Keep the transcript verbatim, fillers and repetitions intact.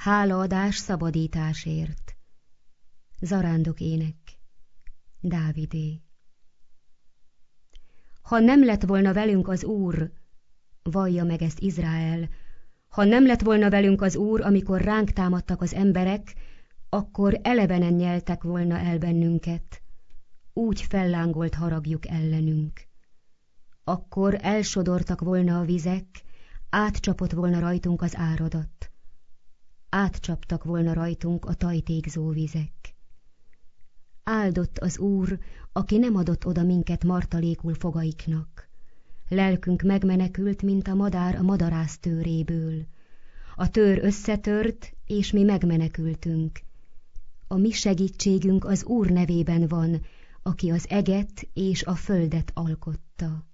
Hálaadás szabadításért. Zarándok ének. Dávidé. Ha nem lett volna velünk az Úr, vallja meg ezt Izrael, ha nem lett volna velünk az Úr, amikor ránk támadtak az emberek, akkor elevenen nyeltek volna el bennünket, úgy fellángolt haragjuk ellenünk. Akkor elsodortak volna a vizek, átcsapott volna rajtunk az áradat. Átcsaptak volna rajtunk a tajtékzó vizek. Áldott az Úr, aki nem adott oda minket martalékul fogaiknak. Lelkünk megmenekült, mint a madár a madarász tőréből. A tőr összetört, és mi megmenekültünk. A mi segítségünk az Úr nevében van, aki az eget és a földet alkotta.